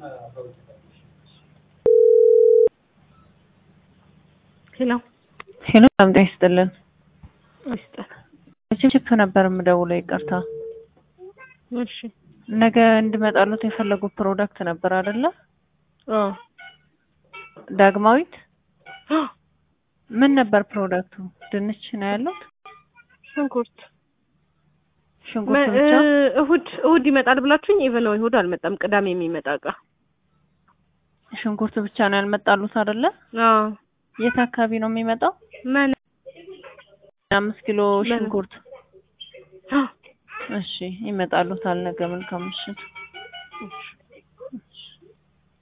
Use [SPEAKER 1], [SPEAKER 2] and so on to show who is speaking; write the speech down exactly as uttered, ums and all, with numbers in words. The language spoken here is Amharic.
[SPEAKER 1] ሄሎ
[SPEAKER 2] ሄሎ ሰላም ይስጥልን።
[SPEAKER 1] ይስጥል።
[SPEAKER 2] ችፕ ነበር የምደውለው ይቅርታ።
[SPEAKER 1] እሺ
[SPEAKER 2] ነገ እንድመጣሉት የፈለጉት ፕሮዳክት ነበር አይደለ?
[SPEAKER 1] አዎ
[SPEAKER 2] ዳግማዊት ምን ነበር ፕሮዳክቱ? ድንች ነው ያለው?
[SPEAKER 1] ሽንኩርት
[SPEAKER 2] ሽንኩርት ብቻ?
[SPEAKER 1] እሁድ እሁድ ይመጣል ብላችሁኝ ኢቨን እሁድ አልመጣም። ቅዳሜ የሚመጣ እቃ
[SPEAKER 2] ሽንኩርት ብቻ ነው ያልመጣሉት አይደለ?
[SPEAKER 1] አዎ
[SPEAKER 2] የት አካባቢ ነው የሚመጣው?
[SPEAKER 1] ማን
[SPEAKER 2] አምስት ኪሎ ሽንኩርት። እሺ ይመጣሉታል ነገ መልካም ምሽት።